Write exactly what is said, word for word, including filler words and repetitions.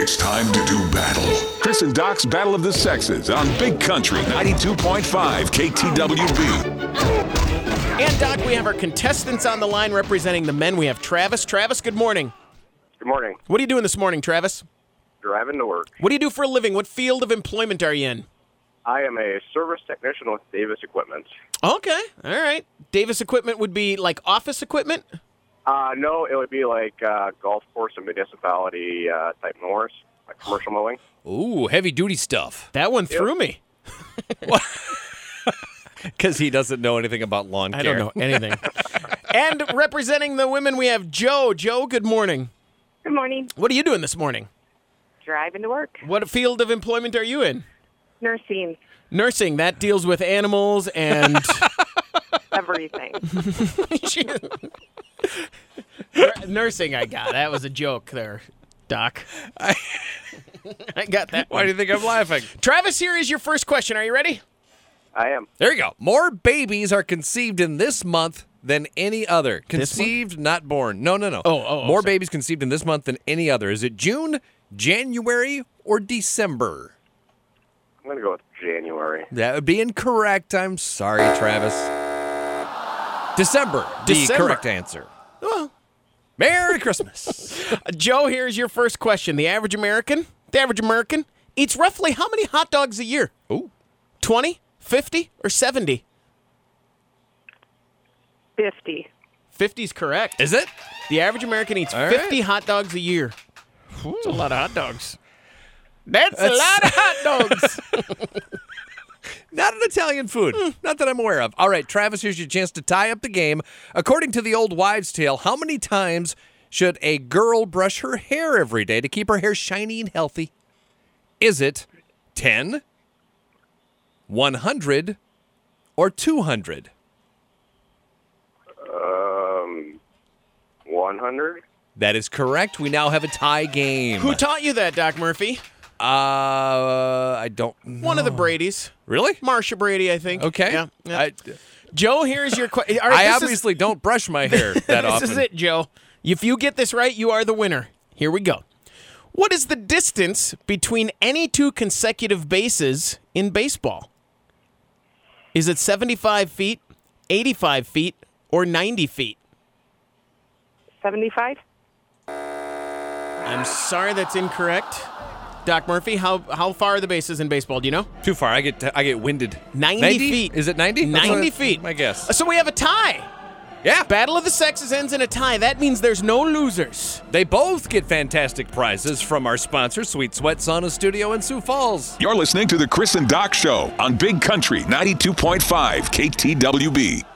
It's time to do battle. Chris and Doc's Battle of the Sexes on Big Country ninety-two point five K T W B. And, Doc, we have our contestants on the line representing the men. We have Travis. Travis, good morning. Good morning. What are you doing this morning, Travis? Driving to work. What do you do for a living? What field of employment are you in? I am a service technician with Davis Equipment. Okay, all right. Davis Equipment would be like office equipment? Uh, no, it would be like uh, golf course and municipality uh, type mowers, like commercial mowing. Ooh, heavy-duty stuff. That one threw me. Because he doesn't know anything about lawn care. I don't know anything. And representing the women, we have Joe. Joe, good morning. Good morning. What are you doing this morning? Driving to work. What field of employment are you in? Nursing. Nursing. That deals with animals and... Everything. Nursing, I got. That was a joke there, Doc. I, I got that. Why do you think I'm laughing? Travis, here is your first question. Are you ready? I am. There you go. More babies are conceived in this month than any other. Conceived, not born. No, no, no. Oh, oh, oh, More sorry. babies conceived in this month than any other. Is it June, January, or December? I'm going to go with January. That would be incorrect. I'm sorry, Travis. December, the December. correct answer. Well, Merry Christmas. Joe, here's your first question. The average American, the average American eats roughly how many hot dogs a year? Ooh. twenty, fifty, or seventy? fifty. fifty is correct. Is it? The average American eats All fifty right. hot dogs a year. That's a lot of hot dogs. That's, That's- a lot of hot dogs. Not an Italian food. Not that I'm aware of. All right, Travis, here's your chance to tie up the game. According to the old wives' tale, how many times should a girl brush her hair every day to keep her hair shiny and healthy? Is it ten, one hundred, or two hundred? Um, one hundred? That is correct. We now have a tie game. Who taught you that, Doc Murphy? Uh, I don't know. One of the Bradys. Really? Marsha Brady, I think. Okay. Yeah. yeah. I, Joe, here's your question. I obviously don't brush my hair that often. This is it, Joe. If you get this right, you are the winner. Here we go. What is the distance between any two consecutive bases in baseball? Is it seventy-five feet, eighty-five feet, or ninety feet? seventy-five? I'm sorry, that's incorrect. Doc Murphy, how how far are the bases in baseball? Do you know? Too far. I get I get winded. ninety feet. Is it ninety? ninety That's feet. my guess. So we have a tie. Yeah. Battle of the Sexes ends in a tie. That means there's no losers. They both get fantastic prizes from our sponsor, Sweet Sweat Sauna Studio in Sioux Falls. You're listening to the Chris and Doc Show on Big Country ninety-two point five K T W B.